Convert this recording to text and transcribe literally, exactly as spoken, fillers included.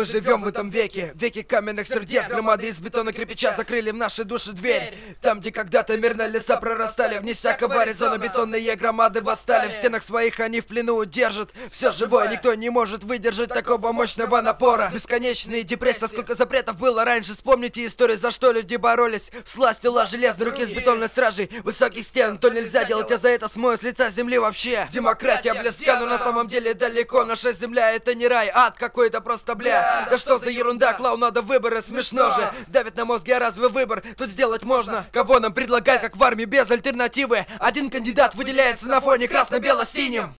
Мы живем в этом веке, веке каменных сердец. Громады из бетона кирпича закрыли в наши души дверь. Там, где когда-то мирно леса прорастали, вне всякого резона бетонные громады восстали. В стенах своих они в плену держат все живое. Никто не может выдержать такого мощного напора. Бесконечные депрессии, сколько запретов было раньше. Вспомните историю, за что люди боролись. Всласть ула железной руки с бетонной стражей высоких стен. То нельзя делать, а за это смоют с лица земли вообще. Демократия близка, но на самом деле далеко. Наша земля — это не рай, ад какой-то просто, бля. Да что за ерунда, клоун, надо выборы, смешно же. Давит на мозги, а разве выбор тут сделать можно? Кого нам предлагают, как в армии без альтернативы? Один кандидат выделяется на фоне красно-бело-синим.